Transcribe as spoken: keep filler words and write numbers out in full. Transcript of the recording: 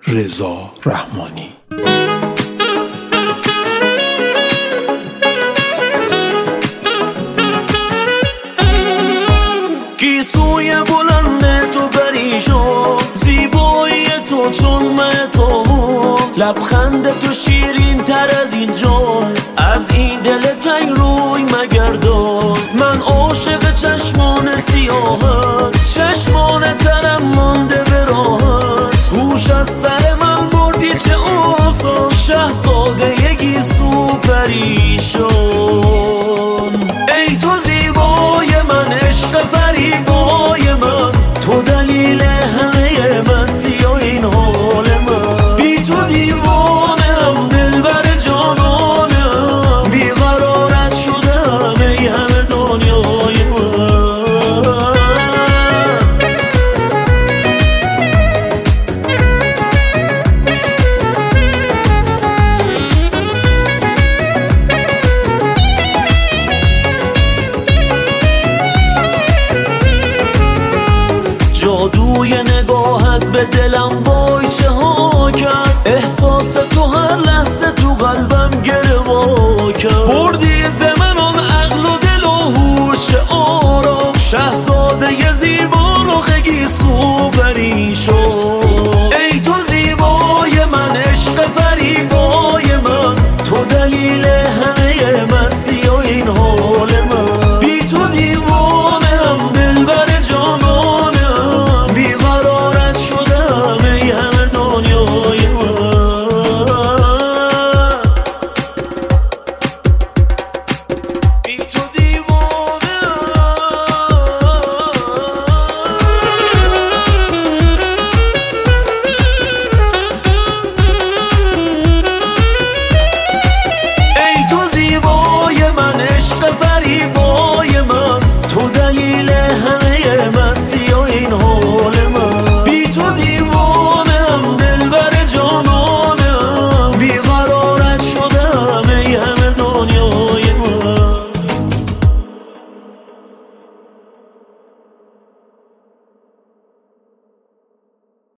رضا رحمانی. گیسوی بلند تو پریشان، زیبایی تو چون مهتاب، لبخند تو شیرین تر از این جان، از این دل تنگ روی مگردان. من عاشق چشمان سیاهت، چشمان ترم مانده به راهت، هوش از سر من بردی چه آسان، شهزاده گیسو پریشان. ای تو زیبای من، عشق فریبای من، تو دلیل همه مستی و این حال من. بی تو دیوانم، دلبر جانانم، بیقرارت شدم ای همه دنیای من. جادوی نگاهت به دلم وای چه ها کرد، احساس